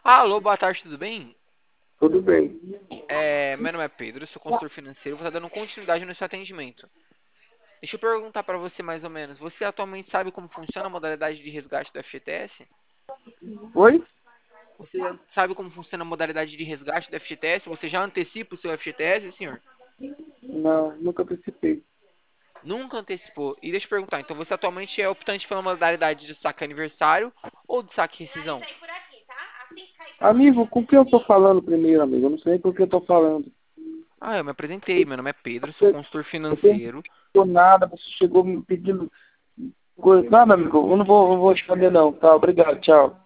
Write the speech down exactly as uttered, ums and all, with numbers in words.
Alô, boa tarde, tudo bem? Tudo bem. É, meu nome é Pedro, eu sou consultor financeiro, vou estar dando continuidade no seu atendimento. Deixa eu perguntar para você mais ou menos, você atualmente sabe como funciona a modalidade de resgate do F G T S? Oi? Você já sabe como funciona a modalidade de resgate do F G T S? Você já antecipa o seu F G T S, senhor? Não, nunca participei. Nunca antecipou. E deixa eu perguntar, então você atualmente é optante pela modalidade de saque aniversário ou de saque rescisão? Amigo, com quem eu tô falando primeiro, amigo? Eu não sei com quem eu tô falando. Ah, eu me apresentei, meu nome é Pedro, sou Você consultor você financeiro. não falou nada, você chegou me pedindo coisa. Nada, amigo, eu não vou, não vou responder não. Tá, obrigado, tchau.